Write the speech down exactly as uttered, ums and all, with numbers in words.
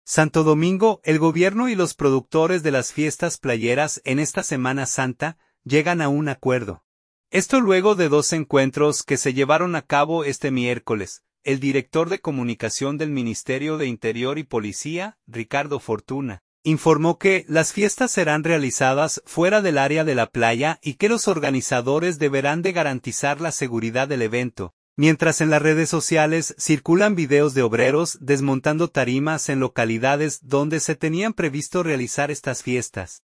Santo Domingo, el gobierno y los productores de las fiestas playeras en esta Semana Santa llegan a un acuerdo. Esto luego de dos encuentros que se llevaron a cabo este miércoles. El director de comunicación del Ministerio de Interior y Policía, Ricardo Fortuna, informó que las fiestas serán realizadas fuera del área de la playa y que los organizadores deberán de garantizar la seguridad del evento. Mientras en las redes sociales circulan videos de obreros desmontando tarimas en localidades donde se tenían previsto realizar estas fiestas.